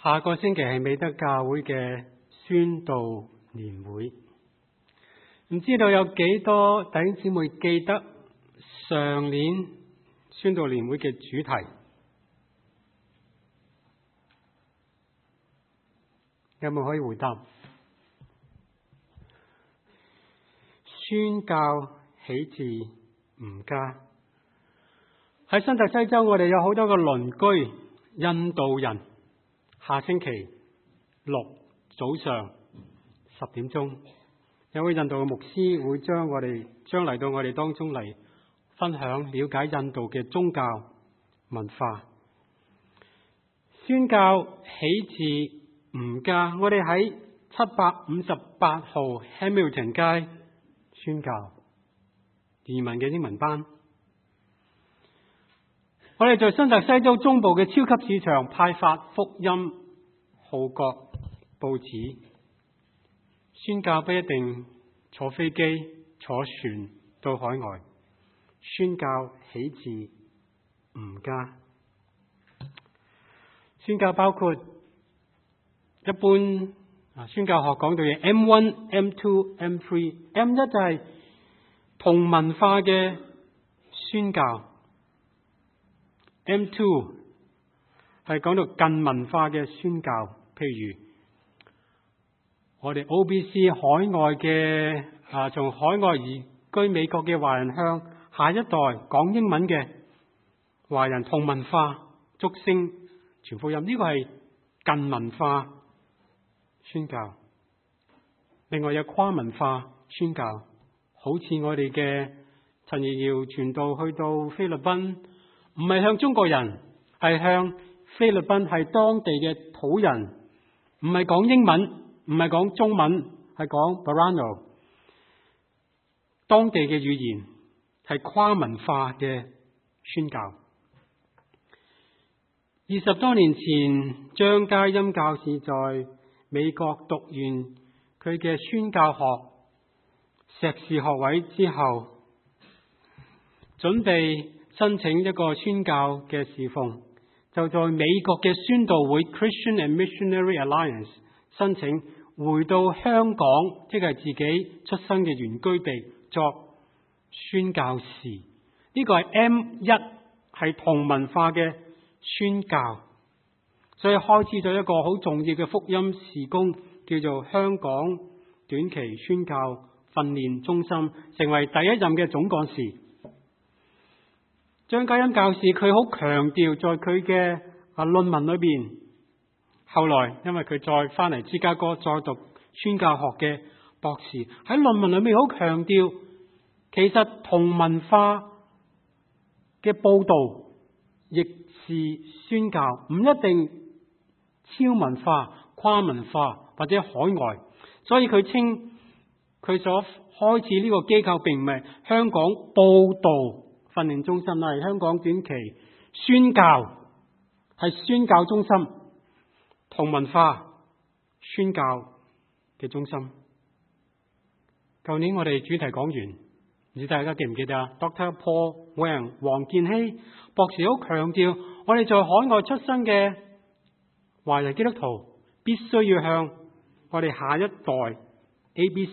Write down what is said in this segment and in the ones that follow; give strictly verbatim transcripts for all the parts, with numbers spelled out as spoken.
下個星期係美德教會嘅宣道年會，唔知道有幾多弟兄姊妹記得上年宣道年會嘅主題？有冇可以回答？宣教起自吾家。喺新澤西州，我哋有好多個鄰居印度人。下星期六早上十點鐘，有位印度嘅牧師會將我哋將嚟到我哋當中嚟分享了解印度嘅宗教文化。宣教起自吾家，我哋喺七百五十八號 Hamilton 街宣教移民嘅英文班。我哋在新澤西州中部嘅超級市場派發福音號角報紙。宣教不一定坐飛機坐船到海外，宣教起自吾家。宣教包括一般啊宣教學講到嘅 M 一、M 二、M 三。M 一就係同文化嘅宣教。M 二係講到近文化嘅宣教，譬如我哋 O B C 海外嘅啊，從海外移居美國嘅華人向下一代講英文嘅華人同文化祝聖傳福音，呢個係近文化宣教。另外有跨文化宣教，好似我哋嘅陳怡瑤傳道去到菲律賓。唔係向中國人，係向菲律賓，係當地嘅土人，唔係講英文，唔係講中文，係講 Barano， 當地嘅語言，係跨文化嘅宣教。二十多年前，張嘉音教士在美國讀完佢嘅宣教學碩士學位之後，準備申請一個宣教嘅侍奉，就在美國嘅宣道會 Christian and Missionary Alliance 申請回到香港，即係自己出生嘅原居地作宣教士。呢個係 M 一，係同文化嘅宣教，所以開始咗一個好重要嘅福音事工，叫做香港短期宣教訓練中心，成為第一任嘅總幹事。張嘉音教士佢好強調，在佢嘅啊論文裏邊，後來因為佢再翻嚟芝加哥再讀宣教學嘅博士，喺論文裏面好強調，其實同文化嘅報道亦是宣教，唔一定超文化、跨文化或者海外。所以佢稱佢所開始呢個機構並唔係香港報道訓練中心，係香港短期宣教，係宣教中心，同文化宣教嘅中心。舊年我哋主題講完，唔知大家記唔記得啊 ？Doctor Paul Wang 黃健熙博士好強調，我哋在海外出生嘅華人基督徒必須要向我哋下一代 A B C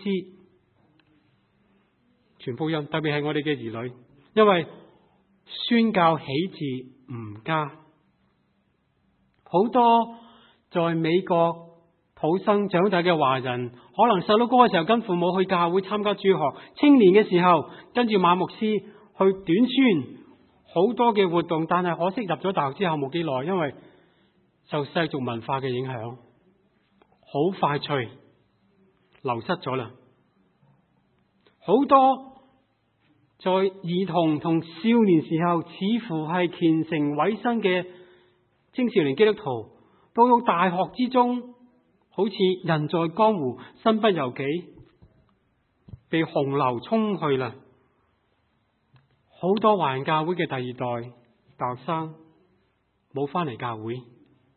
傳福音，特別係我哋嘅兒女。因為宣教起自吾家，好多在美國土生長大嘅華人，可能細佬哥嘅時候跟父母去教會參加主學，青年嘅時候跟住馬牧師去短宣，好多嘅活動，但係可惜入咗大學之後冇幾耐，因為受世俗文化嘅影響，好快脆流失咗啦，好多。在兒童同少年時候，似乎係虔誠委身嘅青少年基督徒，到到大學之中，好似人在江湖，身不由己，被洪流沖去啦。好多華人教會嘅第二代大學生冇翻嚟教會。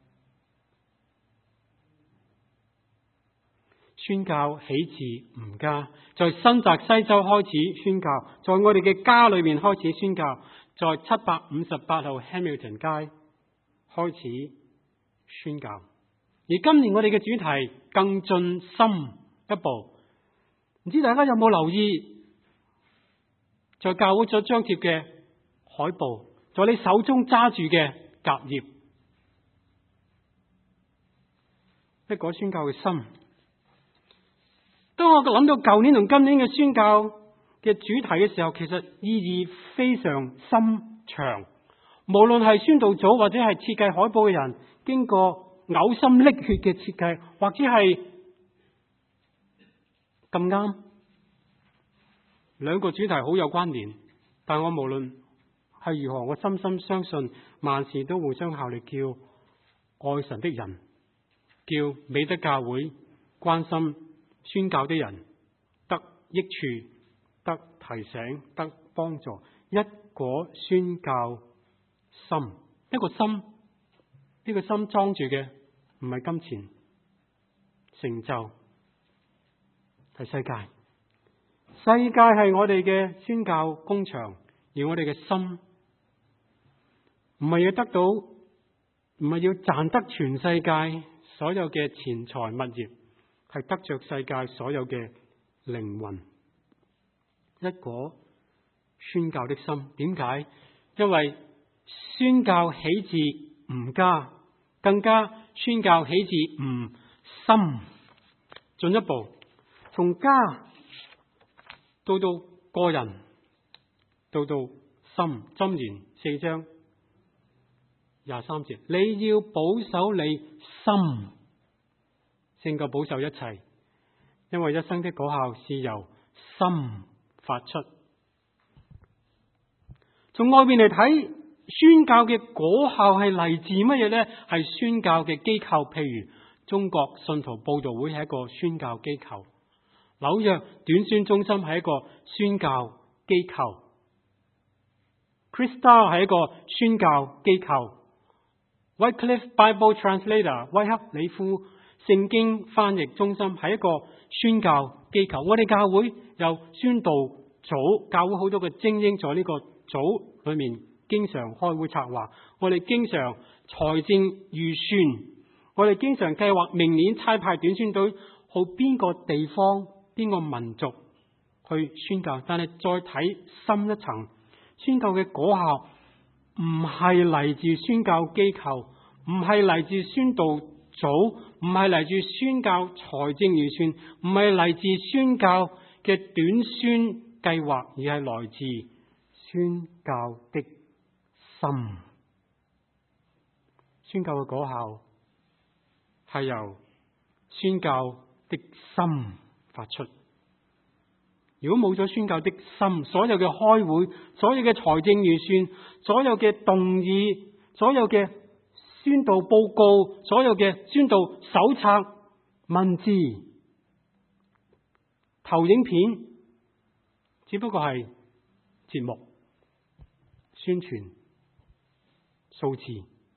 宣教起自吾家，在新澤西州開始宣教，在我哋嘅家裏面開始宣教，在七百五十八號 Hamilton 街開始宣教。 而今年我哋嘅主題更進深一步，唔知大家有冇留意，在教會所張貼嘅海報，在你手中揸住嘅夾頁，一個宣教嘅心。當我諗到舊年同今年嘅宣教嘅主題嘅時候，其實意義非常深長。無論係宣道組或者係設計海報嘅人，經過嘔心瀝血嘅設計，或者係咁啱，兩個主題好有關聯。但我無論係如何，我深深相信萬事都互相效力，叫愛神的人，叫美德教會關心宣教的人得益處、得提醒、得幫助。一個宣教心，一個心，呢個心裝住嘅唔係金錢、成就，係世界。世界係我哋嘅宣教工場，而我哋嘅心唔係要得到，唔係要賺得全世界所有嘅錢財物業，係得着世界所有嘅靈魂。一個宣教的心，點解？因為宣教起自吾家，更加宣教起自吾心。進一步，從家到到個人，到到心。箴言四章廿三節，你要保守你心，勝過保守一切，因為一生的果效是由心發出。從外面嚟睇，宣教嘅果效係嚟自乜嘢呢？係宣教嘅機構，譬如中國信徒佈道會係一個宣教機構，紐約短宣中心係一個宣教機構， Crystal 係一個宣教機構， Wycliffe Bible Translator 威克里夫聖經翻譯中心係一個宣教機構。我哋教會有宣道組，教會好多嘅精英在呢個組裏面經常開會策劃，我哋經常財政預算，我哋經常計劃明年差派短宣隊去邊個地方、邊個民族去宣教。但係再睇深一層，宣教嘅果效唔係嚟自宣教機構，唔係嚟自宣道組，唔係嚟自宣教財政預算，唔係嚟自宣教嘅短宣計劃，而係來自宣教的心。宣教嘅果效係由宣教的心發出。如果冇咗宣教的心，所有嘅開會、所有嘅財政預算、所有嘅動議、所有嘅宣道報告、所有嘅宣道手冊、文字、投影片，只不過係節目、宣傳、數字。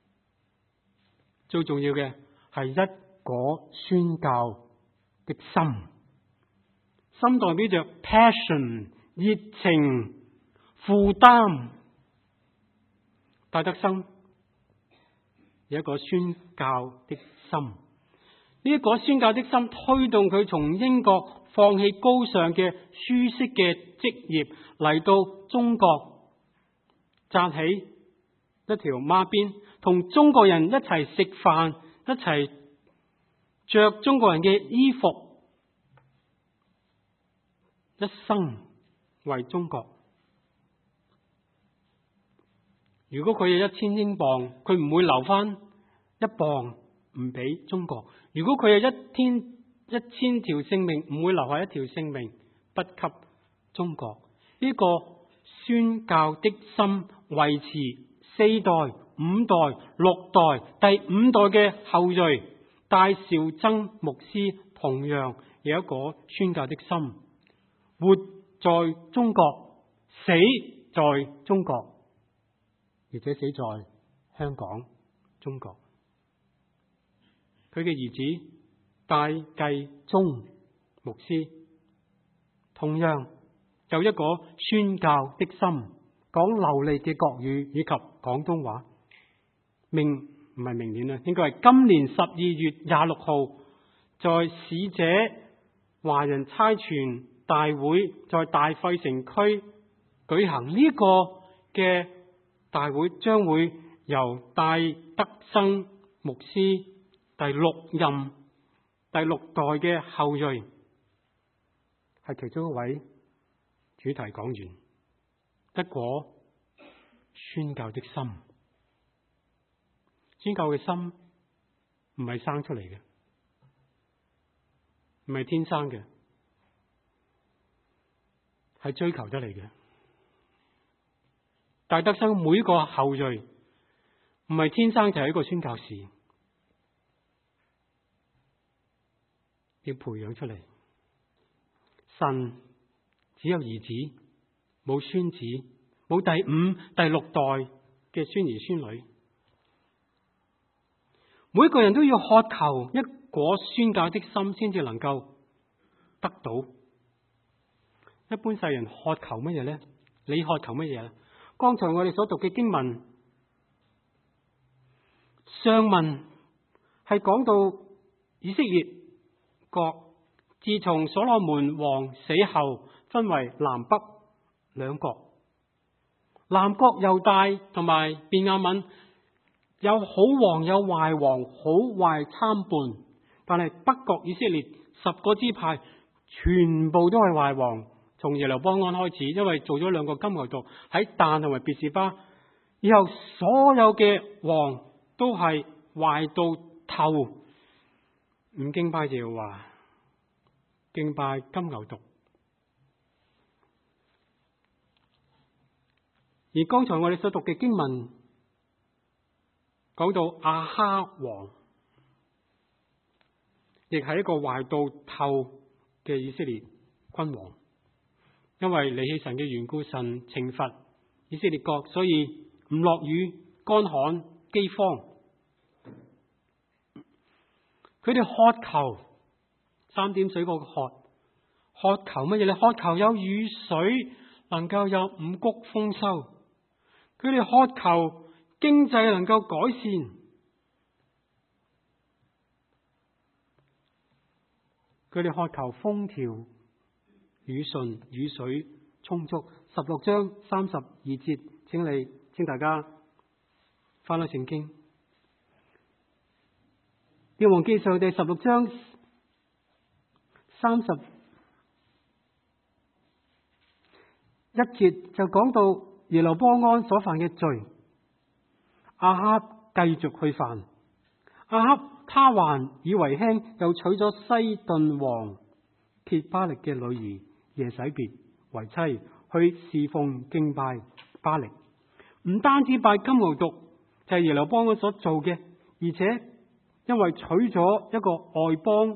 最重要嘅係一個宣教的心。心代表着 passion 熱情、負擔。戴德生有一個宣教的心，呢一個宣教的心推動佢從英國放棄高尚嘅舒適嘅職業，嚟到中國紮起一條孖辮，同中國人一齊食飯，一齊着中國人嘅衣服，一生為中國。如果佢有一千英鎊，佢唔會留翻一鎊唔俾中國；如果佢有一天一千條性命，唔會留下一條性命不給中國。呢、這個宣教的心維持四代、五代、六代，第五代嘅後裔戴兆曾牧師同樣有一個宣教的心。活在中國，死在中國，而且死在香港、中國。佢嘅兒子戴繼宗牧師同樣有一個宣教的心，講流利嘅國語以及廣東話，名唔係明年啦，應該係今年十二月廿六號，在使者華人差傳大會在大費城區舉行。呢一個嘅大會將會由戴德生牧師第六任第六代嘅後裔，係其中一位主題講員。一個宣教的心，宣教嘅心唔係生出嚟嘅，唔係天生嘅，係追求得嚟嘅。戴德生每一個後裔唔係天生就係一個宣教士，要培養出嚟。神只有兒子，冇孫子，冇第五、第六代嘅孫兒孫女。每一個人都要渴求一顆宣教的心，先至能夠得到。一般世人渴求乜嘢呢？你渴求乜嘢呢？剛才我哋所讀嘅經文上文係講到以色列國自從所羅門王死後，分為南北兩國。南國猶大同埋便雅憫有好王有壞王，好壞參半。但係北國以色列十個支派全部都係壞王。從耶羅波安開始，因為做咗兩個金牛犢喺但同埋別是巴，以後所有嘅王都係壞到透，唔敬拜耶和華，敬拜金牛犢。而剛才我哋所讀嘅經文講到亞哈王，亦係一個壞到透嘅以色列君王。因為離棄神嘅緣故，神懲罰以色列國，所以唔落雨、乾旱、饑荒。佢哋渴求三點水個渴，渴求乜嘢咧？渴求有雨水，能夠有五穀豐收。佢哋渴求經濟能夠改善。佢哋渴求風調雨順，雨水充足。十六章三十二節，請你請大家翻去聖經。列王記上第十六章三十一節就講到耶羅波安所犯嘅罪，亞哈繼續去犯。亞哈他還以為輕，又娶咗西頓王謁巴力嘅女兒耶洗別為妻，去侍奉敬拜巴力。唔單止拜金牛犢就係耶羅波安所做嘅，而且因為娶咗一個外邦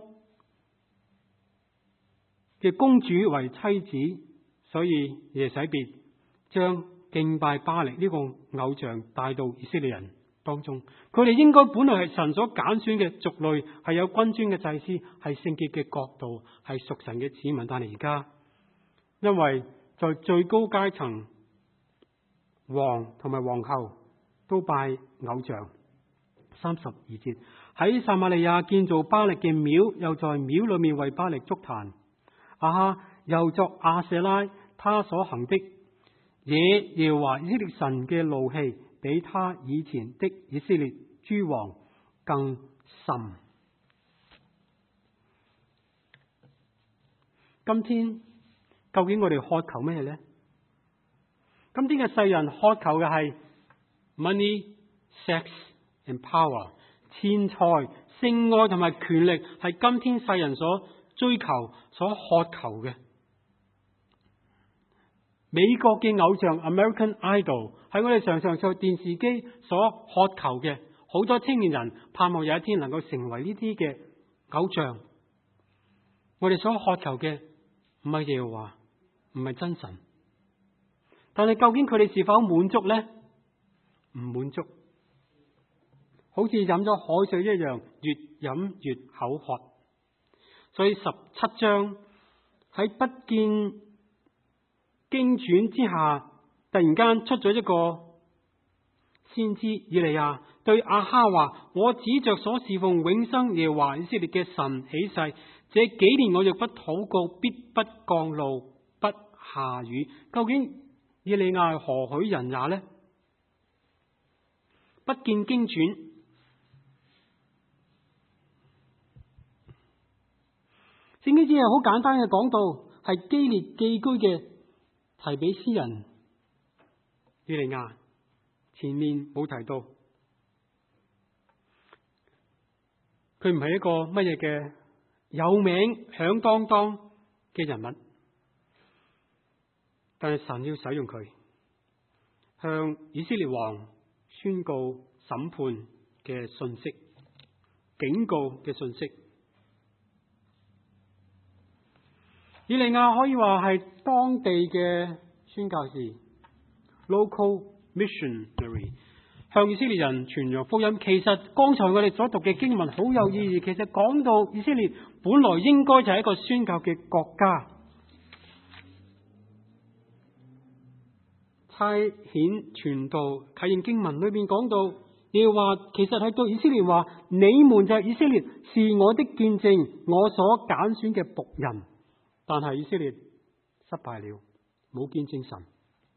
嘅公主為妻子，所以耶洗別將敬拜巴力呢個偶像帶到以色列人當中。佢哋應該本來係神所揀選嘅族類，係有君尊嘅祭司，係聖潔嘅國度，係屬神嘅子民。但係而家因為在最高階層，王同埋皇后都拜偶像。三十二節，喺撒瑪利亞建造巴力嘅廟，又在廟裏面為巴力築壇。亞哈又作亞舍拉，他所行的惹耶和華以色列神嘅怒氣，比他以前的以色列諸王更甚。今天究竟我哋渴求咩呢？今天嘅世人渴求嘅係 money、sex and power， 錢財、性愛同埋權力，係今天世人所追求、所渴求嘅。美國嘅偶像 American Idol 係我哋常常在電視機所渴求嘅，好多青年人盼望有一天能夠成為呢啲嘅偶像。我哋所渴求嘅唔係耶和華，唔係真神，但係究竟佢哋是否滿足呢？唔滿足，好似飲咗海水一樣，越飲越口渴。所以十七章喺不見經傳之下，突然間出咗一個先知以利亞， 對亞哈話：我指着所侍奉永生耶和華以色列嘅神起誓，這幾年我若不禱告，必不降露，不下雨。究竟以利亞何許人也呢？不見經傳，聖經只係好簡單嘅講到，係基列寄居嘅提比斯人以利亞，前面冇提到，佢唔係一個乜嘢嘅有名響當當嘅人物，但係神要使用佢，向以色列王宣告審判嘅信息、警告嘅信息。以利亞可以話係當地嘅宣教士 （local missionary），向以色列人傳揚福音。其實剛才我哋所讀嘅經文好有意義。其實講到以色列本來應該就係一個宣教嘅國家，差遣傳道。啟應經文裏面講到，耶和華其實係對以色列話：你們就係以色列，是我的見證，我所揀選嘅僕人。但係以色列失敗了，冇見證神。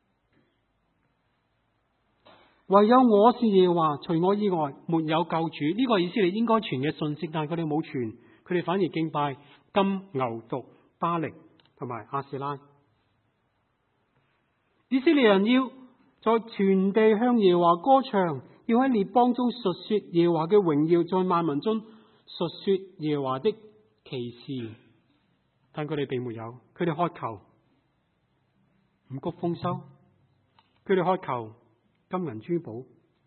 唯有我是耶和華，除我以外沒有救主。呢、這個以色列應該傳嘅信息，但係佢哋冇傳，佢哋反而敬拜金牛犢、巴力同埋亞舍拉。以色列人要在全地向耶和華歌唱，要喺列邦中述說耶和華嘅榮耀，在萬民中述說耶和華的奇事。但佢哋並沒有，佢哋渴求五穀豐收，佢哋渴求金銀珠寶。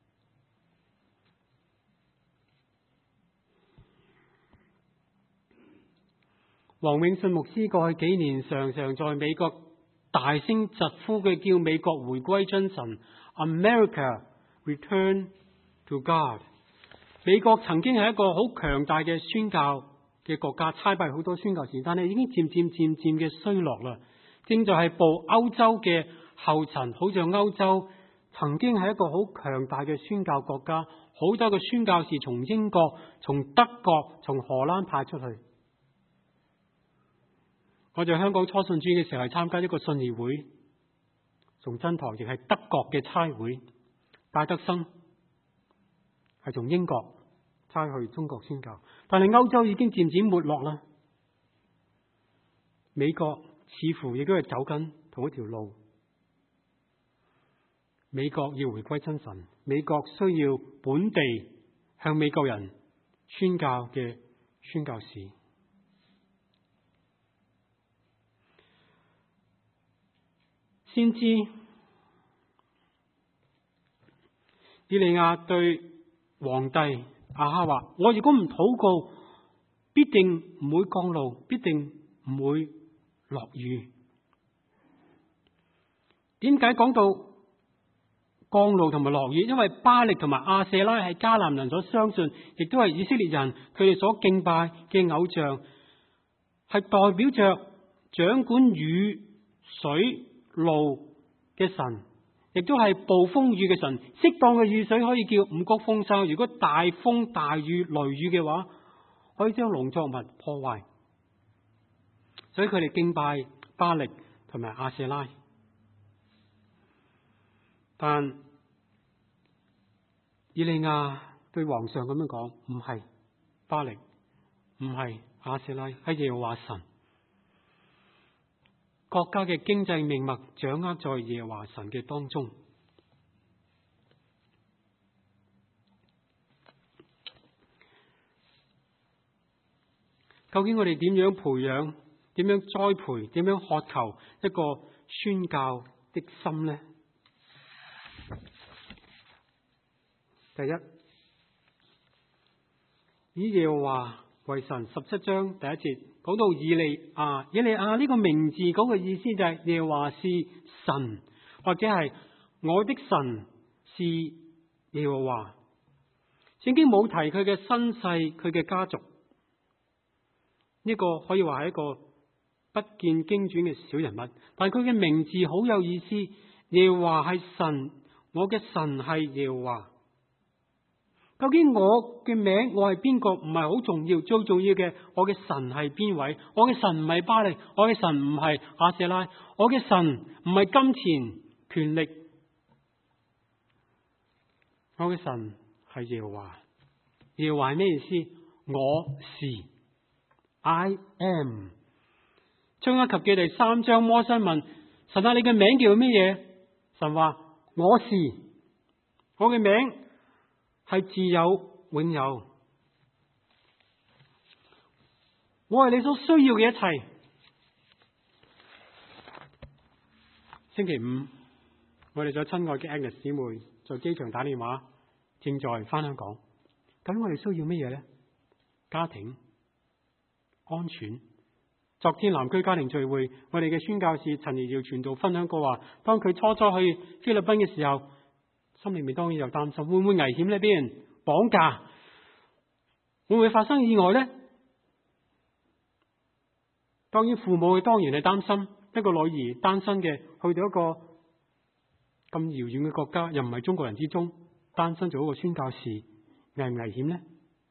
黃永信牧師過去幾年常常在美國大聲疾呼，佢叫美國回歸真神 ，America return to God。美國曾經係一個好強大嘅宣教嘅國家，差派好多宣教士，但係已經漸漸漸漸嘅衰落啦。正在係步歐洲嘅後塵，好像歐洲曾經係一個好強大嘅宣教國家，好多嘅宣教士從英國、從德國、從荷蘭派出去。我在香港初信主嘅時候係參加一個信義會，從真堂亦係德國嘅差會，戴德生係從英國差去中國宣教，但係歐洲已經漸漸沒落啦。美國似乎亦都係走緊同一條路。美國要回歸真神，美國需要本地向美國人宣教嘅宣教士。先知以利亞對皇帝亞哈話：我如果唔禱告，必定唔會降露，必定唔會落雨。點解講到降露同埋落雨？因為巴力同埋亞舍拉係迦南人所相信，亦都係以色列人佢哋所敬拜嘅偶像，係代表着掌管雨水路嘅神，亦都係暴風雨嘅神。適當嘅雨水可以叫五穀豐收，如果大風大雨雷雨嘅話，可以將農作物破壞。所以佢哋敬拜巴力同埋亞舍拉。但以利亞對皇上咁樣講：唔係巴力，唔係亞舍拉，係耶和華神。國家嘅經濟命脈掌握在耶和華神嘅當中。究竟我哋點樣培養、點樣栽培、點樣渴求一個宣教的心呢？第一，以耶和華為神。十七章第一節講到以利亞，以利亞呢個名字講嘅意思就係耶和華是神，或者係我的神是耶和華。聖經冇提佢嘅身世、佢嘅家族，呢個可以話係一個不見經傳嘅小人物，但係佢嘅名字好有意思。耶和華係神，我嘅神係耶和華。 究竟我嘅名我係邊個唔係好重要，最重要嘅我嘅神係邊位？我嘅神唔係巴力，我嘅神唔係亞舍拉，我嘅神唔係金錢權力，我嘅神係耶和華。耶和華係咩意思？我是 I am。 出埃及記第三章，摩西問神啊，你嘅名叫咩嘢？神話我是，我嘅名係自有永有，我係你所需要嘅一切。星期五，我哋咗親愛嘅 Agnes 姊妹在機場打電話，正在翻香港。咁我哋需要咩嘢呢？家庭、安全。昨天南區家庭聚會，我哋嘅宣教士陳怡耀傳道分享過話，當佢初初去菲律賓嘅時候，心裏面當然有擔心，會唔會危險呢？俾人綁架，會唔會發生意外呢？當然父母佢當然係擔心，一個女兒單身嘅去到一個咁遙遠嘅國家，又唔係中國人之中，單身做一個宣教士，危唔危險呢？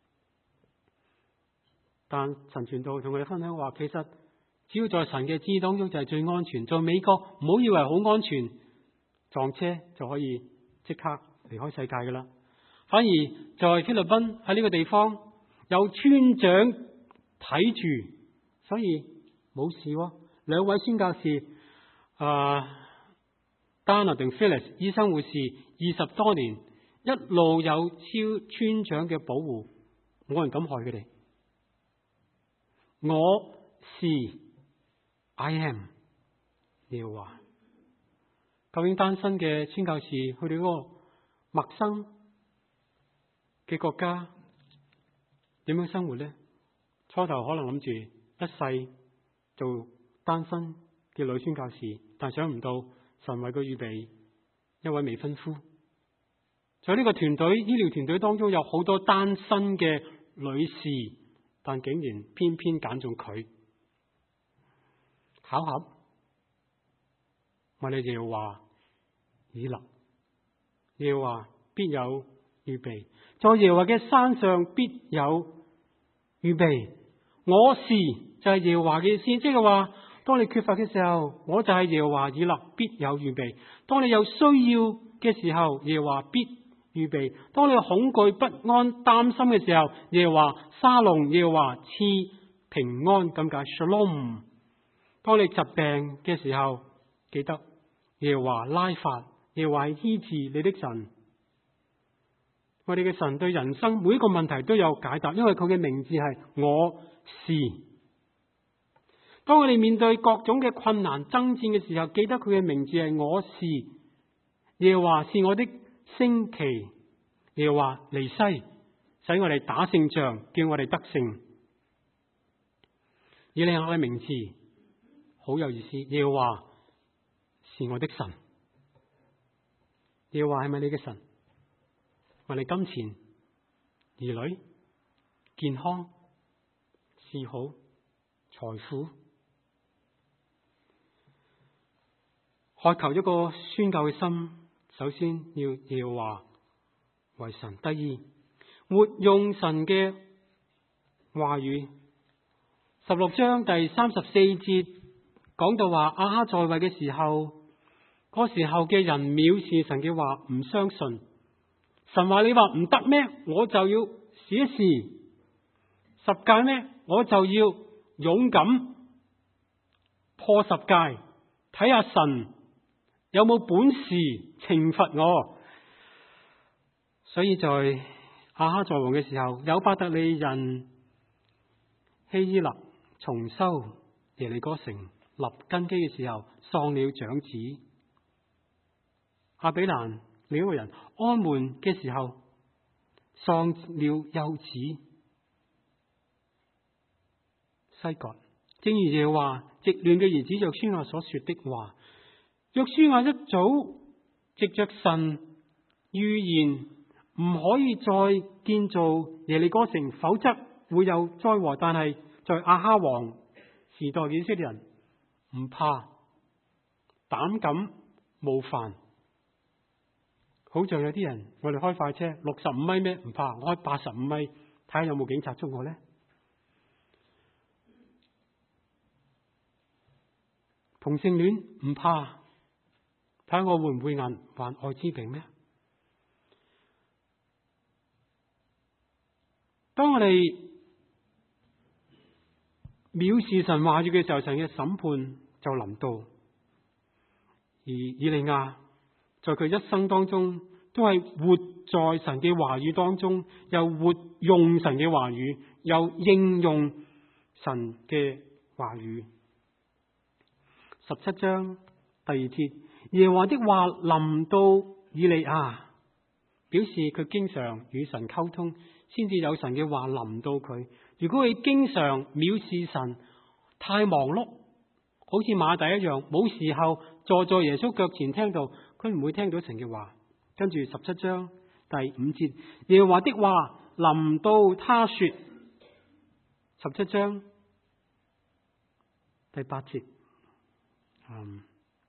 但陳傳道同我哋分享話，其實只要在神嘅旨意當中就係最安全。在美國唔好以為好安全，撞車就可以即刻離開世界噶啦。反而在菲律賓喺呢個地方有村長睇住，所以冇事喎。兩位宣教士啊 Dana 定 Phyllis 醫生護士二十多年，一路有超村長嘅保護，冇人敢害佢哋。我是 I am 耶和華。究竟單身嘅宣教士去到嗰個陌生嘅國家點樣生活呢？初頭可能諗住一世做單身嘅女宣教士，但想唔到神為佢預備一位未婚夫。在呢個團隊醫療團隊當中有好多單身嘅女士，但竟然偏偏揀中佢。巧合，我哋耶和華以勒，耶和華必有預備，在耶和華嘅山上必有預備。我是就係耶和華嘅意思，即係話，當你缺乏嘅時候，我就係耶和華以勒，必有預備。當你有需要嘅時候，耶和華必預備。當你恐懼不安擔心嘅時候，耶和華沙龍，耶和華賜平安，咁解 Shalom。當你疾病嘅時候，記得耶和華拉法，耶和華係醫治你的神。我哋嘅神對人生每一個問題都有解答，因為佢嘅名字係我是。當我哋面對各種嘅困難爭戰嘅時候，記得佢嘅名字係我是。耶和華是我的升旗，耶和華尼西，使我哋打勝仗，叫我哋得勝。以利亞嘅名字好有意思，耶和華是我的神。耶和華係咪你嘅神？問你金錢、兒女、健康、嗜好、財富，渴求一個宣教嘅心，首先要耶和華為神。第二，活用神嘅話語。十六章第三十四節講到話，亞哈在位嘅時候，嗰時候嘅人藐視神嘅話，唔相信。神話你話唔得咩？我就要試一試。十誡咩？我就要勇敢破十誡，睇下神有冇本事懲罰我。所以在亞哈在王嘅時候，有伯特利人希伊勒重修耶利哥城立根基嘅時候，喪了長子。亞比蘭另一個人安門嘅時候，喪了幼子。西割，正如耶和華直亂嘅兒子約書亞所說的話，約書亞一早藉着神預言唔可以再建造耶利哥城，否則會有災禍。但係在亞哈王時代嘅以色列人唔怕，膽敢冒犯， 好像有啲人，我哋開快車六十五米咩？唔怕，我開八十五米，睇下有冇警察捉我呢？同性戀唔怕，睇下我會唔會患患艾滋病咩？當我哋藐視神話語嘅時候，神嘅審判就臨到。而以利亞在佢一生當中，都係活在神嘅話語當中，又活用神嘅話語，又應用神嘅話語。十七章第二節，耶和華的話臨到以利亞，表示佢經常與神溝通，先至有神嘅話臨到佢。如果佢經常藐視神，太忙碌，好似馬大一樣，冇時候坐在耶穌腳前聽到，佢唔會聽到神嘅話。跟住十七章第五節，耶和華的話臨到他說。十七章第八節，嗯，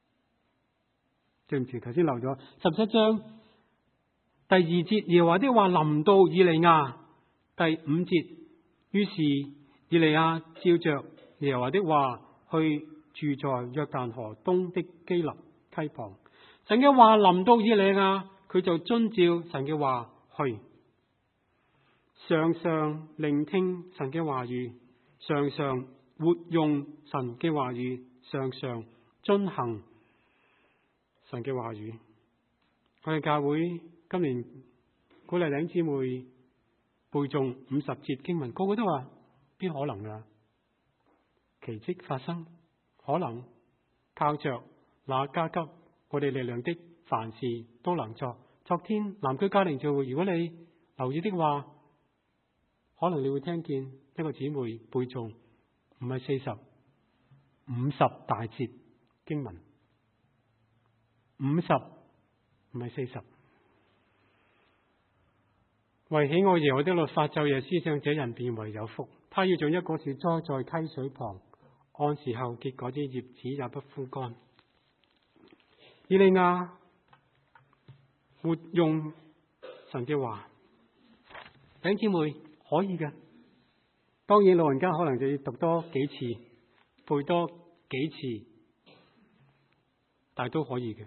對唔住，頭先漏咗。十七章第二節，耶和華的話臨到以利亞。第五節，於是以利亞照着耶和華的話去住在約旦河東的基立溪旁。神嘅話臨到以利亞，佢就遵照神嘅話去，常常聆聽神嘅話語，常常活用神嘅話語，常常遵行神嘅話語。我哋教會今年鼓勵弟兄姊妹背誦五十節經文，個個都話邊可能㗎？奇蹟發生，可能靠着那加給我哋力量的，凡事都能做。昨天南區家庭聚會，如果你留意的話，可能你會聽見一個姊妹背誦唔係四十五十大節經文，五十唔係四十。為喜愛耶和華的律法，晝夜思想，這人便為有福。他要像一棵樹栽在溪水旁，按時候結果子，葉子也不枯乾。以利亞活用神嘅話，弟兄姊妹可以嘅。當然老人家可能就要讀多幾次，背多幾次，但係都可以嘅。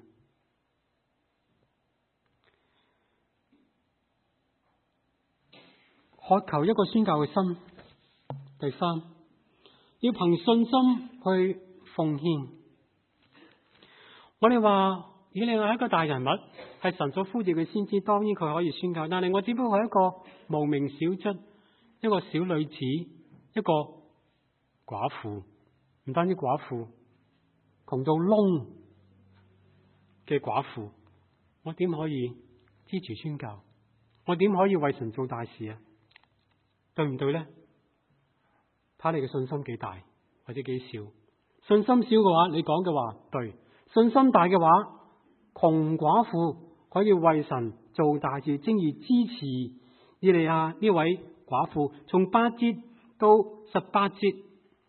渴求一個宣教嘅心。第三，要憑信心去奉獻。我哋話以利亞係一個大人物，係神所呼召嘅先知，當然佢可以宣教。但係我只不過係一個無名小卒，一個小女子，一個寡婦，唔單止寡婦，窮到窿嘅寡婦，我點可以支持宣教？我點可以為神做大事啊？對唔對呢？睇你嘅信心幾大或者幾少。信心少嘅話，你講嘅話對；信心大嘅話，窮寡婦可以為神做大事，正如支持以利亞呢位寡婦，從八節到十八節。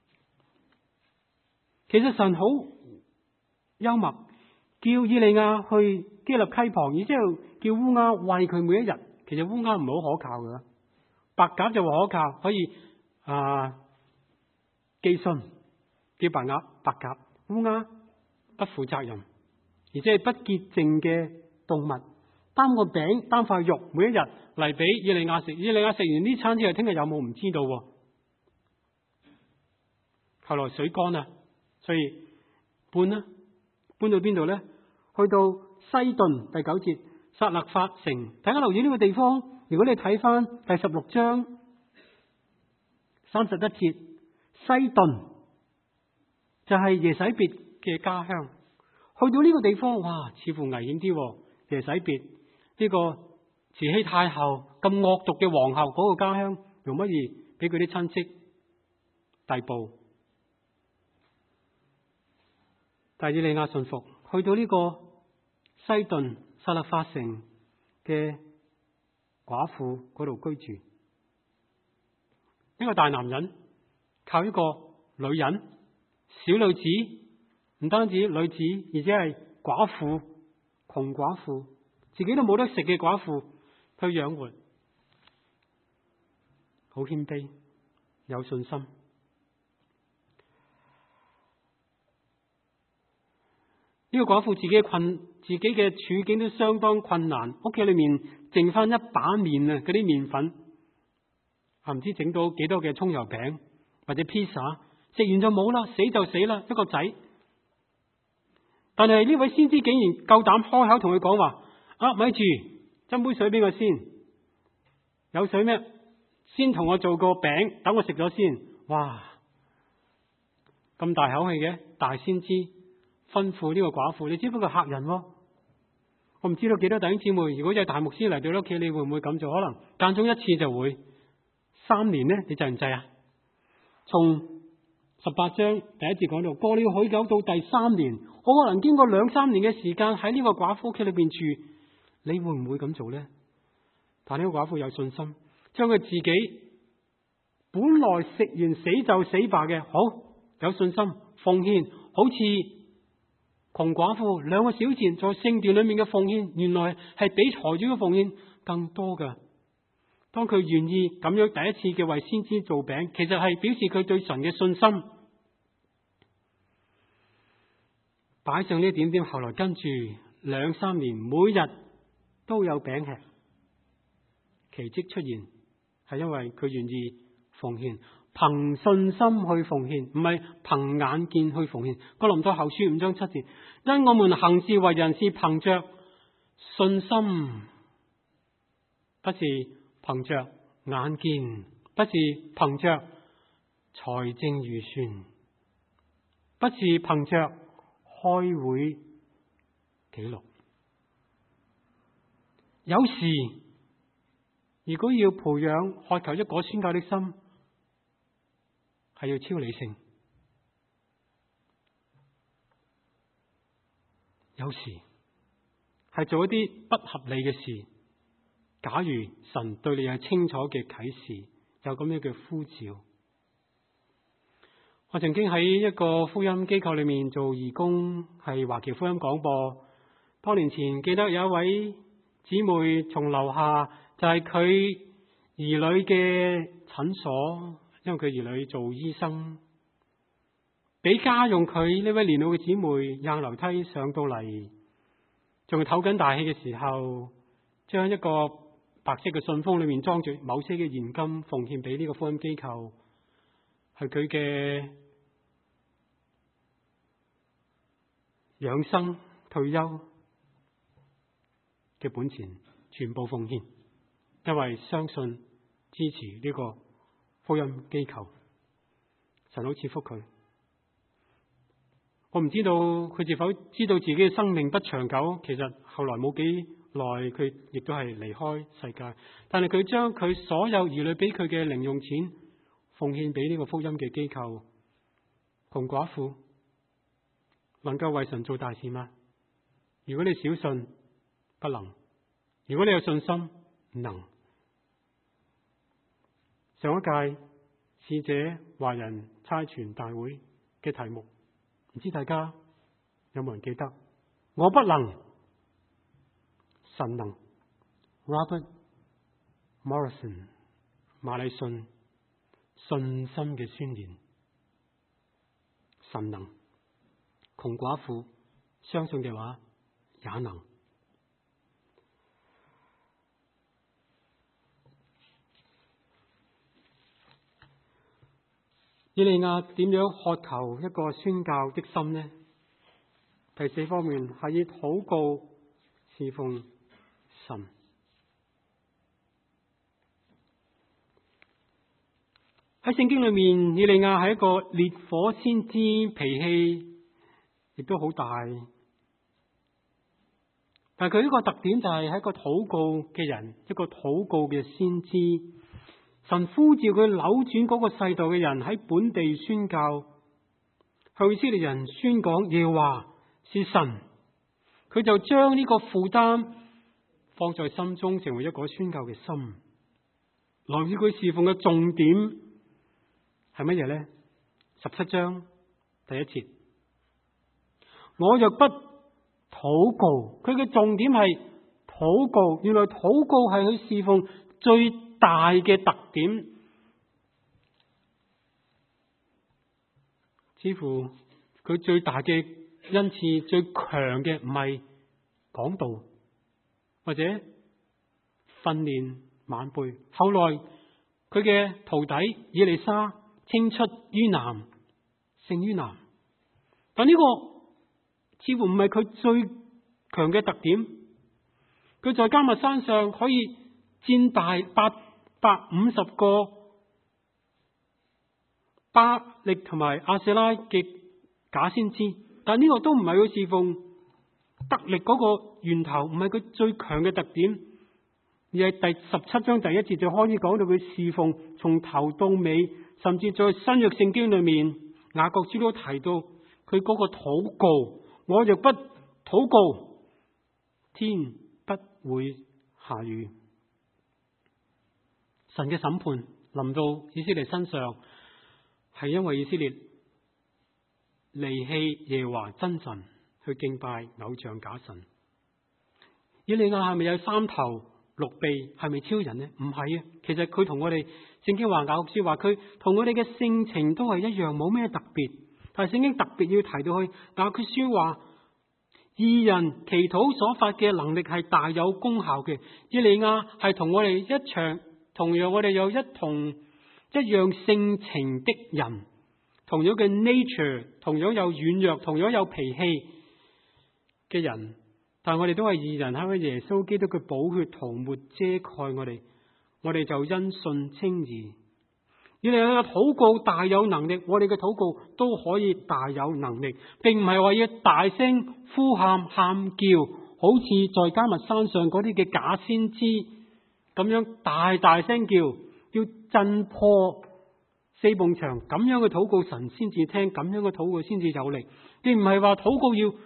其實神好幽默，叫以利亞去基立溪旁，然之後叫烏鴉餵佢每一日。其實烏鴉唔係好可靠㗎。白鴿就話可靠，可以啊寄信叫白鴿，白鴿烏鴉不負責任，而且係不潔淨嘅動物，擔個餅擔塊肉，每一日嚟俾以利亞食。以利亞食完呢餐之後，聽日有冇唔知道喎。後來水乾啦，所以搬啦，搬到邊度咧？去到西頓第九節撒勒法城。大家留意呢個地方。如果你睇翻第十六章三十一節，西頓就係耶洗別嘅家鄉。去到呢個地方，哇，似乎危險啲。耶洗別呢個慈禧太后咁惡毒嘅皇后，嗰個家鄉容乜易俾佢啲親戚逮捕？但以利亞信服，去到呢個西頓撒勒法城嘅寡婦嗰度居住。一個大男人靠一個女人，小女子，唔單止女子，而且係寡婦，窮寡婦， 自己都冇得食嘅寡婦去養活，好謙卑，有信心。呢個寡婦自己嘅困，自己嘅處境都相當困難，屋企裏面剩翻一把麵啊，嗰啲麵粉啊，唔知整到幾多嘅蔥油餅或者披薩，食完就冇啦，死就死啦，一個仔。但係呢位先知竟然夠膽開口同佢講話：啊，咪住，斟杯水俾我先。有水咩？先同我做個餅，等我食咗先。哇，咁大口氣嘅大先知吩咐呢個寡婦，你只不過客人喎。我唔知道幾多弟兄姊妹，如果有大牧師嚟到屋企，你會唔會咁做？可能間中一次就會，三年呢，你制唔制啊？從十八章第一節講到，過了許久到第三年，我可能經過兩三年嘅時間喺呢個寡婦屋企裏邊住，你會唔會咁做呢？但呢個寡婦有信心，將佢自己本來食完死就死罷嘅，好有信心奉獻，好似窮寡婦兩個小錢在聖殿裏面嘅奉獻，原來係比財主嘅奉獻更多㗎。當佢願意咁樣第一次嘅為先知做餅，其實係表示佢對神嘅信心。擺上呢點點，後來跟住兩三年，每日都有餅吃，奇蹟出現，係因為佢願意奉獻，憑信心去奉獻，唔係憑眼見去奉獻。哥林多後書五章七節，因我們行事為人是憑着信心，不是憑着眼見，不是憑着財政預算，不是憑着開會記錄。有時如果要培養渴求一果宣教的心，係要超理性。有時係做一啲不合理嘅事。假如神對你有清楚嘅啟示，有咁樣嘅呼召。我曾經喺一個福音機構裏面做義工，係華僑福音廣播。多年前記得有一位姊妹從樓下，就係佢兒女嘅診所，因為佢兒女做醫生，俾家用佢呢位年老嘅姊妹硬樓梯上到嚟，仲係唞緊大氣嘅時候，將一個白色嘅信封裏面裝住某些嘅現金奉獻俾呢個福音機構，係佢嘅養生退休嘅本錢全部奉獻，因為相信支持呢個福音機構，神好賜福佢。我唔知道佢是否知道自己嘅生命不長久，其實後來冇幾耐佢亦都係離開世界，但係佢將佢所有兒女俾佢嘅零用錢奉獻俾呢個福音嘅機構。窮寡婦能夠為神做大事嗎？如果你小信，不能；如果你有信心，能。上一屆使者華人差傳大會嘅題目，唔知大家有冇人記得？我不能，神能。Robert Morrison 馬禮遜信心嘅宣言，神能。窮寡婦相信嘅話也能。以利亞點樣渴求一個宣教的心呢？第四方面係以禱告侍奉神。喺聖經裏面，以利亞係一個烈火先知，脾氣亦都好大。但係佢呢個特點就係係一個禱告嘅人，一個禱告嘅先知。神呼召佢扭轉嗰個世代嘅人喺本地宣教，向以色列人宣講耶和華是神。佢就將呢個負擔放在心中，成為一個宣教嘅心。來自佢侍奉嘅重點係乜嘢呢？十七章第一節，我若不禱告，佢嘅重點係禱禱告，原來禱告係佢侍奉最大嘅特點。似乎佢最大嘅恩賜、最強嘅唔係講道或者訓練晚輩。後來佢嘅徒弟以利沙青出於藍，勝於藍。但呢個似乎唔係佢最強嘅特點。佢在迦密山上可以戰敗八百五十個巴力同埋亞舍拉嘅假先知，但呢個都唔係佢侍奉得力嗰個源頭，唔係佢最強嘅特點。而係第十七章第一節就開始講到佢侍奉從頭到尾，甚至在新約聖經裏面，雅各書都提到佢嗰個禱告，我若不禱告，天不會下雨。神嘅審判臨到以色列身上，係因為以色列離棄耶和華真神，去敬拜偶像假神。以利亞係咪有三頭六臂，係咪超人呢？唔係啊，其實佢同我哋聖經話雅各書話佢同我哋嘅性情都係一樣，冇咩特別。但係聖經特別要提到去雅各書話，義人祈禱所發嘅能力係大有功效嘅。以利亞係同我哋一場，同樣我哋有一同一樣性情的人，同樣嘅 nature， 同樣有軟弱，同樣有脾氣嘅人。但係我哋都係義人，喺耶穌基督嘅寶血塗抹遮蓋我哋，我哋就因信稱義。以利亞嘅禱告大有能力，我哋嘅禱告都可以大有能力，並唔係話要大聲呼喊喊叫，好似在迦密山上嗰啲嘅假先知咁樣大大聲叫，要震破四埲牆，咁樣嘅禱告神先至聽，咁樣嘅禱告先至有力。並唔係話禱告要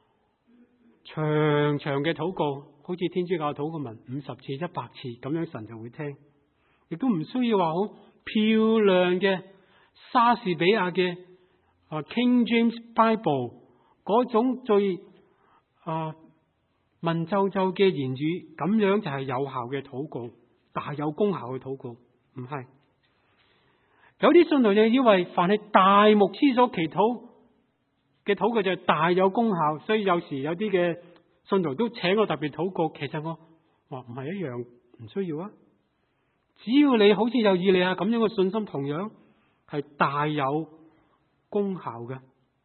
長長嘅禱告，好似天主教禱告文五十次、一百次咁樣神就會聽，亦都唔需要話好漂亮嘅莎士比亞嘅啊 King James Bible 嗰種最啊文縐縐嘅言語，咁樣就係有效嘅禱告，大有功效嘅禱告，唔係。有啲信徒就以為凡係大牧師所祈禱嘅禱告就大有功效，所以有時有啲嘅信徒都請我特別禱告。其實我話唔係一樣，唔需要啊。只要你好似有以利亞咁樣嘅信心，同樣係大有功效嘅。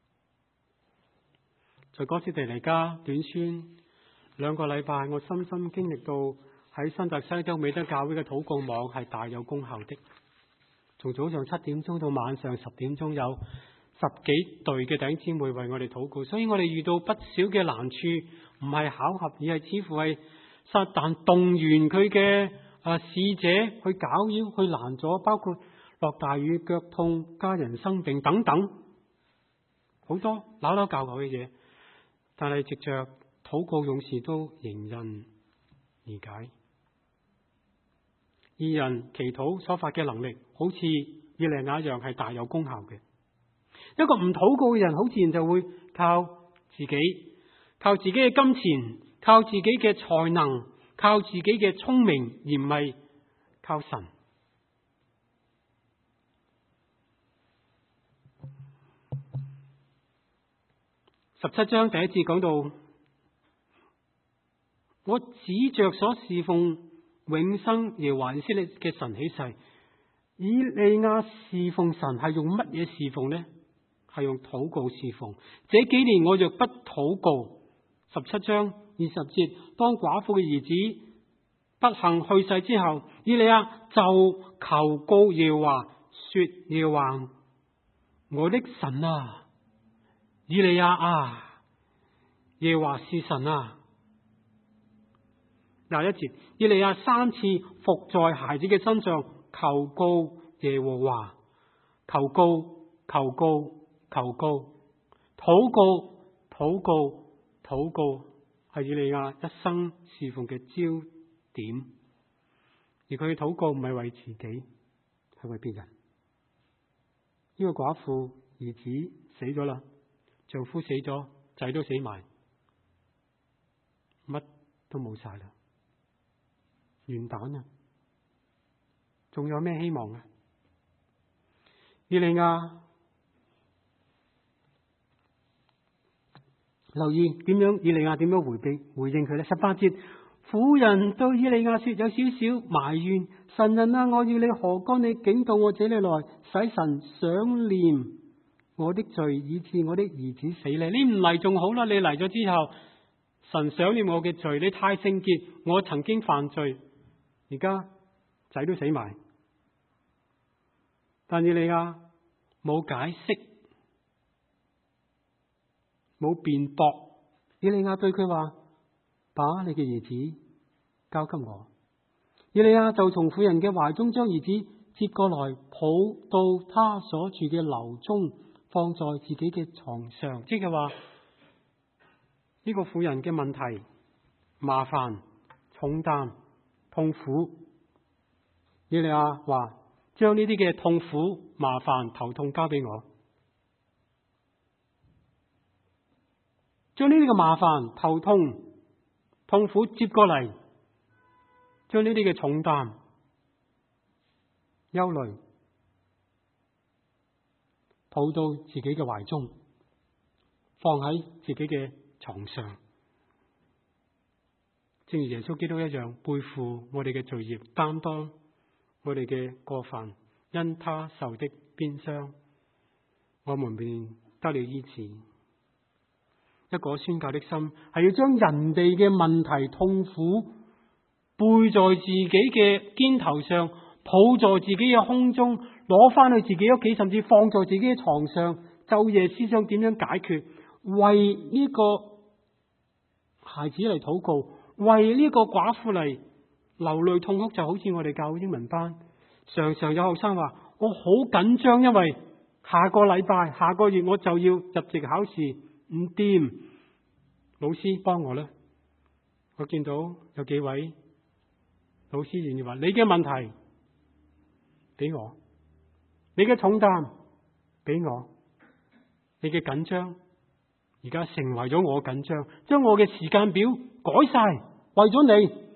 在哥斯提黎加短宣兩個禮拜，我深深經歷到喺新澤西州美德教會嘅禱告網係大有功效的。從早上七點鐘到晚上十點鐘，有十幾隊嘅弟兄姊妹為我哋禱告，所以我哋遇到不少嘅難處，唔係巧合，而係似乎係撒旦動員佢嘅啊使者去攪擾、去攔阻，包括落大雨、腳痛、家人生病等等，好多扭扭教教嘅嘢。但係藉着禱告，勇士都迎刃而解。義人祈禱所發嘅能力，好似以利亞一樣係大有功效嘅。一個唔禱告嘅人，好自然就會靠自己，靠自己嘅金錢，靠自己嘅才能，靠自己嘅聰明，而唔係靠神。十七章第一節講到，我指着所侍奉永生耶和華以色列嘅神起誓。以利亞侍奉神係用乜嘢侍奉呢？係用禱告侍奉。這幾年我若不禱告，十七章二十節，當寡婦嘅兒子不幸去世之後，以利亞就求告耶和華，說耶和華我的神啊，以利亞啊，耶和華是神啊。廿一節，以利亞三次伏在孩子嘅身上，求告耶和華，求告，求告，求告，禱告，禱告，禱告，係以利亞一生侍奉嘅焦點。而佢嘅禱告唔係為自己，係為別人。呢個寡婦兒子死咗啦，丈夫死咗，仔都死埋，乜都冇晒啦，完蛋啦！仲有咩希望啊？以利亞留意點樣，以利亞點樣回避回應佢咧？十八節，婦人對以利亞說，有少少埋怨，神人啊，我要你何干？你竟到我這裏來，使神想念我的罪，以致我的兒子死咧？你唔嚟仲好啦，你嚟咗之後，神想念我嘅罪，你太聖潔，我曾經犯罪，而家仔都死埋。但以利亞冇解釋，冇辯駁。以利亞對佢話：把你嘅兒子交給我。以利亞就從婦人嘅懷中將兒子接過來，抱到他所住嘅樓中，放在自己嘅床上。即係話呢個婦人嘅問題、麻煩、重擔、痛苦，以利亞話：將呢啲嘅痛苦、麻煩、頭痛交俾我，將呢啲嘅麻煩、頭痛、痛苦接過嚟，將呢啲嘅重擔、憂慮抱到自己嘅懷中，放喺自己嘅床上，正如耶穌基督一樣，背負我哋嘅罪孽，擔當我哋嘅過犯，因他受的鞭傷，我們便得了醫治。一個宣教的心係要將人哋嘅問題、痛苦背在自己嘅肩頭上，抱在自己嘅胸中，攞翻去自己屋企，甚至放在自己嘅床上，晝夜思想點樣解決，為呢個孩子嚟禱告，為呢個寡婦嚟流淚痛哭。就好似我哋教英文班，常常有學生話：我好緊張，因為下個禮拜、下個月我就要入籍考試，唔掂，老師幫我啦。我見到有幾位老師願意話：你嘅問題俾我，你嘅重擔俾我，你嘅緊張而家成為咗我緊張，將我嘅時間表改晒，為咗你。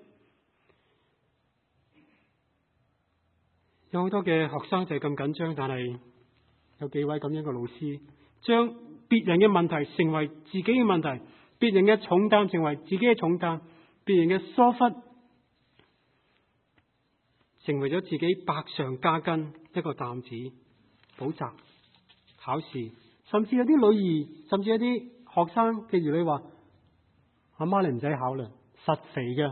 有好多嘅學生就係咁緊張，但係有幾位咁樣嘅老師，將別人嘅問題成為自己嘅問題，別人嘅重擔成為自己嘅重擔，別人嘅疏忽成為咗自己百上加斤一個擔子。補習、考試，甚至有啲女兒，甚至有啲學生嘅兒女話：阿媽你唔使考啦，實肥嘅，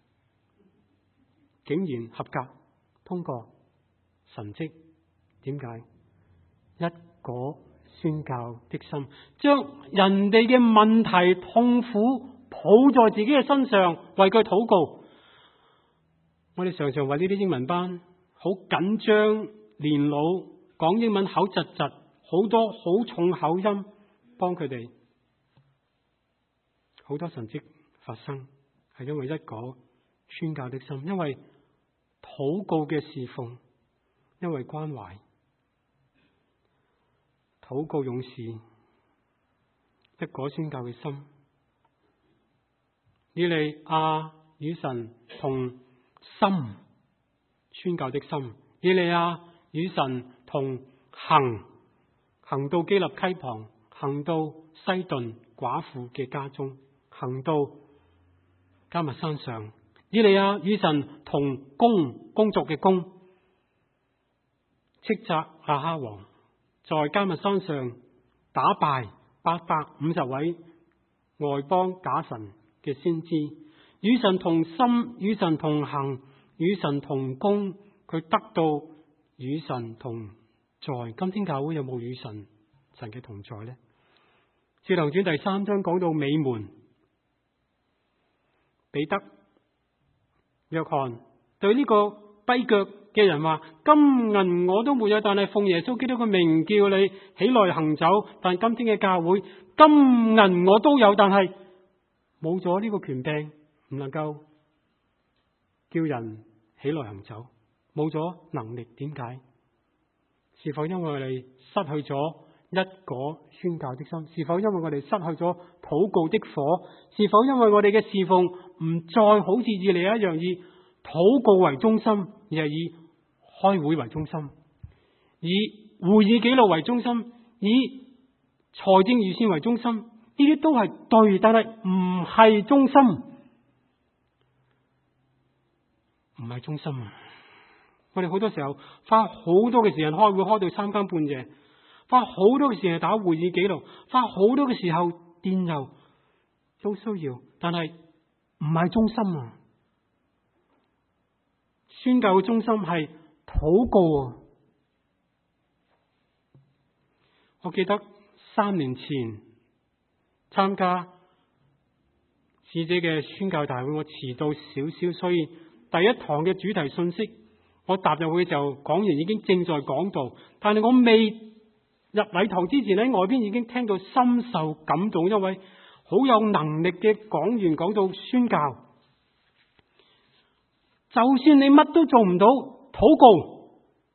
竟然合格通過。神蹟，點解？一個宣教的心，將人哋嘅問題、痛苦抱在自己嘅身上，為佢禱告。我哋常常為呢啲英文班好緊張、年老、講英文口窒窒，好多好重口音，幫佢哋。好多神蹟發生，係因為一個宣教的心，因為禱告嘅侍奉。因為關懷，禱告勇士，一個宣教嘅心。以利亞與神同心，宣教的心。以利亞與神同行，行到基立溪旁，行到西頓寡婦嘅家中，行到迦密山上。以利亞與神同工，工作嘅工。斥責亞哈王，在迦密山上打敗八百五十位外邦假神嘅先知，與神同心，與神同行，與神同工，佢得到與神同在。今天教會有冇與神神嘅同在呢？使徒行傳第三章講到美門，彼得、約翰對呢個跛腳嘅人話：金銀我都沒有，但係奉耶穌基督嘅名叫你起來行走。但今天嘅教會，金銀我都有，但係冇咗呢個權柄，唔能夠叫人起來行走，冇咗能力。點解？是否因為我哋失去咗一個宣教的心？是否因為我哋失去咗禱告的火？是否因為我哋嘅侍奉唔再好似以利亞一樣以禱告為中心，而係以開會為中心，以會議記錄為中心，以財政預算為中心？呢啲都係對，但係唔係中心，唔係中心啊！我哋好多時候花好多嘅時間開會，開到三更半夜，花好多嘅時間打會議記錄，花好多嘅時候電郵都需要，但係唔係中心啊！宣教嘅中心係禱告啊！我記得三年前參加使者嘅宣教大會，我遲到少少，所以第一堂嘅主題信息，我踏入去就講員已經正在講道，但係我未入禮堂之前喺外邊已經聽到深受感動，一位好有能力嘅講員講到宣教，就算你乜都做唔到，禱告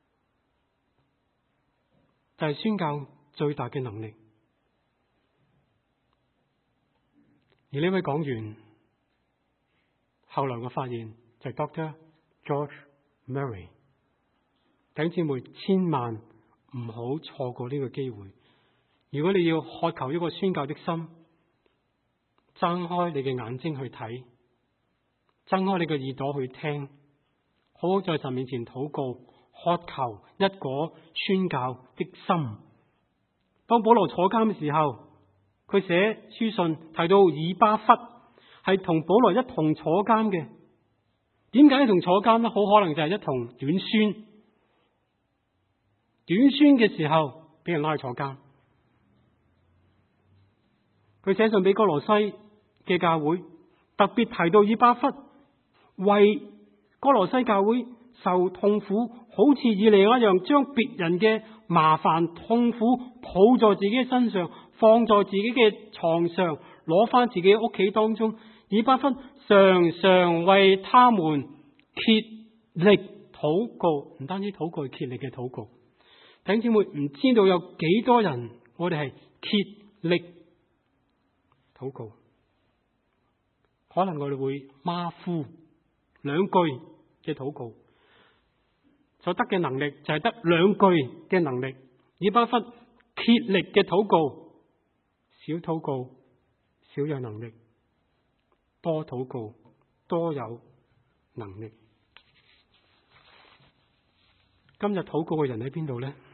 就係宣教最大嘅能力。而呢位講員後來我發現就係 Doctor George Murray。弟兄姊妹，千萬唔好錯過呢個機會。如果你要渴求一個宣教的心，睜開你嘅眼睛去睇，睜開你嘅耳朵去聽，好好在神面前禱告，渴求一個宣教的心。當保羅坐監嘅時候，佢寫書信提到以巴弗係同保羅一同坐監嘅。點解一同坐監呢？好可能就係一同短宣。短宣嘅時候俾人拉去坐監。佢寫信俾歌羅西嘅教會，特別提到以巴弗為歌羅西教會受痛苦，好似以利亞一樣，將別人嘅麻煩痛苦抱在自己身上，放在自己嘅床上，攞翻自己屋企當中。以巴弗常常為他們竭力禱告，唔單止禱告，係竭力嘅禱告。弟兄姊妹，唔知道有幾多人我哋係竭力禱告，可能我哋會馬虎兩句嘅禱告，所得嘅能力就係得兩句嘅能力。以巴弗竭力嘅禱告，少禱告少有能力，多禱告多有能力。今日禱告嘅人喺邊度呢？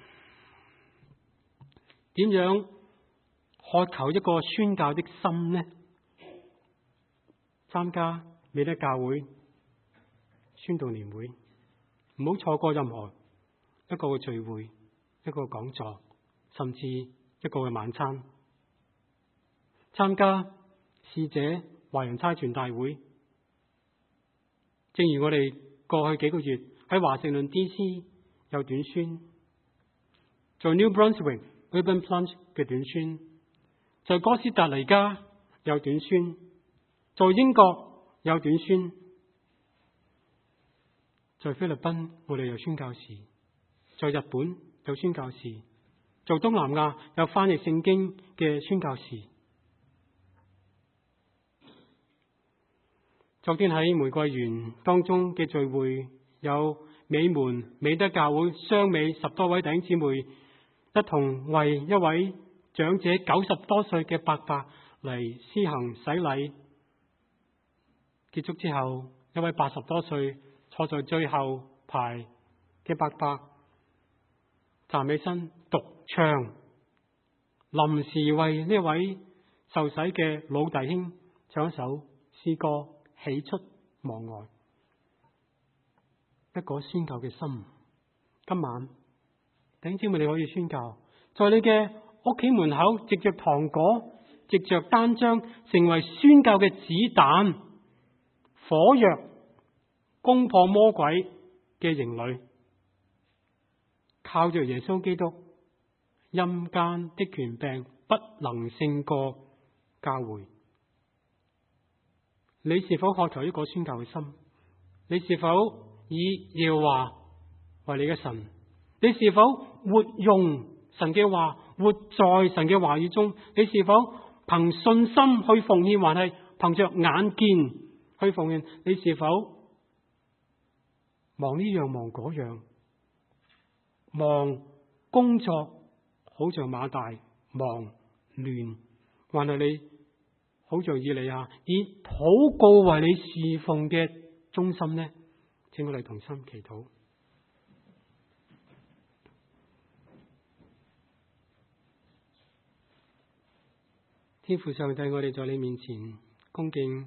點樣渴求一個宣教的心呢？參加美德教會宣道年會，唔好錯過任何一個嘅聚會，一個講座，甚至一個嘅晚餐。參加使者華人差傳大會，正如我哋過去幾個月喺華盛頓 D C 有短宣，在 New Brunswick Urban Plunge 嘅短宣，在哥斯達黎加有短宣，在英國有短宣，在菲律賓我哋有宣教士，在日本有宣教士，在東南亞有翻譯聖經嘅宣教士。昨天喺玫瑰園當中嘅聚會，有美門美德教會雙美十多位弟兄姊妹一同為一位長者九十多歲嘅伯伯嚟施行洗禮。結束之後，一位八十多歲坐在最後排嘅伯伯站起身獨唱，臨時為呢位受洗嘅老弟兄唱一首詩歌，喜出望外。一個宣教嘅心，今晚弟兄姊妹，你可以宣教，在你嘅屋企門口，藉着糖果，藉着單張，成為宣教嘅子彈、火藥，攻破魔鬼嘅營壘。靠着耶穌基督，陰間的權柄不能勝過教會。你是否渴求一個宣教嘅心？你是否以耶和華為你嘅神？你是否活用神嘅話， 活在神嘅話語中？你是否憑信心去奉獻，還係憑着眼見去奉獻？你是否忙呢樣忙嗰樣？忙工作好像馬大，忙亂，還係你好像以利亞以禱告為你侍奉嘅中心呢？請我哋同心祈禱。天父上帝，我哋在你面前恭敬，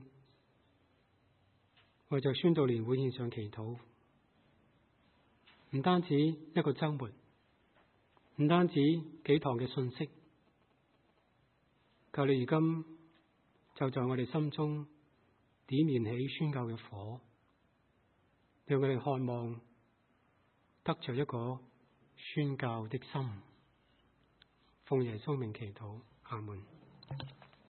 為着宣道年會獻上祈禱。唔單止一個周末，唔單止幾堂嘅信息，求你如今就在我哋心中點燃起宣教嘅火，讓我哋渴望得着一個宣教的心。奉耶穌名祈禱，阿門。